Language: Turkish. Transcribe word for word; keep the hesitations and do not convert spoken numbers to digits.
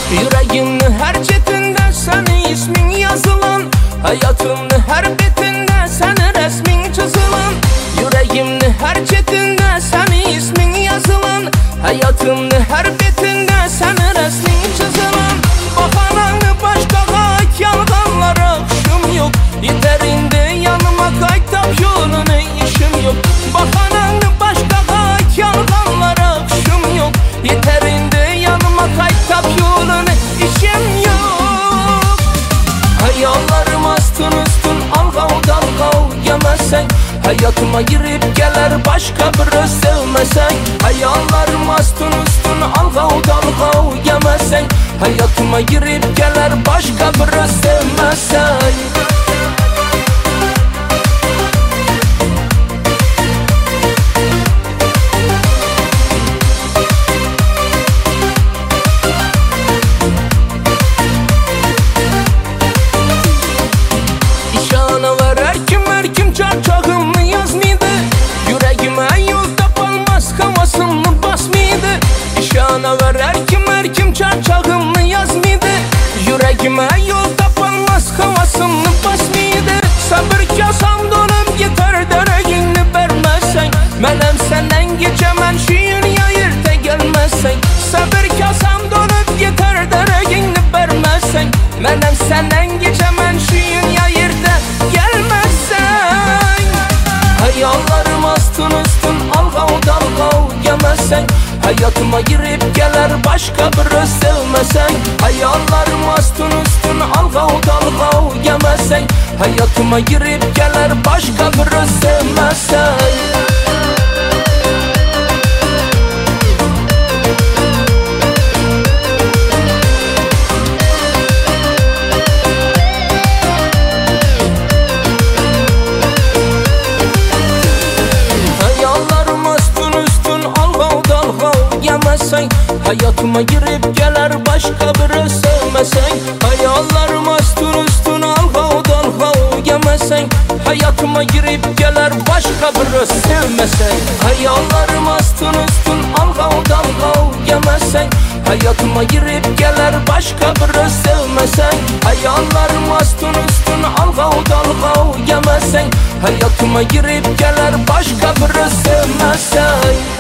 Yüreğimni her cetinde senin ismin yazılan, hayatımni her betinde senin resmin çizilan. Yüreğimni her cetinde senin ismin yazılan, hayatımni her betinde senin resmin çizilan. Bakananı başkaga yalganlara akşım yok, yeter indi yanıma kaytap yolunu işim yok. Bakananı başkaga yalganlara akşım yok, yeter indi yanıma kaytap yolunu işim yok. Hayallarım astın üstün algav dalgav yemezsen, hayatıma girip gelir başka biri sevmesen. Hayallarım astın üstün algav dalgav yemezsen, hayatıma girip gelir başka biri sevmesen. Çarçağımı yazmaydı, yüreğime yol tapılmaz havasını basmaydı. İşana ver her kim her kim çarçağımı yazmaydı, yüreğime yol tapılmaz havasını basmaydı. Sabır kasam donum yeter dereğini vermezsen, menem senden geçemem şiir yayırda gelmezsen. Sabır kasam donum yeter dereğini vermezsen, menem senden geçemem şiir yayırda gelmezsen. Hayallarım astın üstün algav dalgav yemezsen, hayatıma girip gelir başka biri sevmesen. Hayallarım astın üstün algav dalgav yemezsen, hayatıma girip gelir başka biri sevmesen. Hayatıma girip gelir başka biri sevmesen. Hayallarım astın üstün algav dalgav yemezsen, hayatıma girip gelir başka biri sevmesen. Hayallarım astın üstün algav dalgav yemezsen, hayatıma girip gelir başka biri sevmesen. Hayallarım astın üstün algav dalgav yemezsen, hayatıma girip gelir başka biri sevmesen.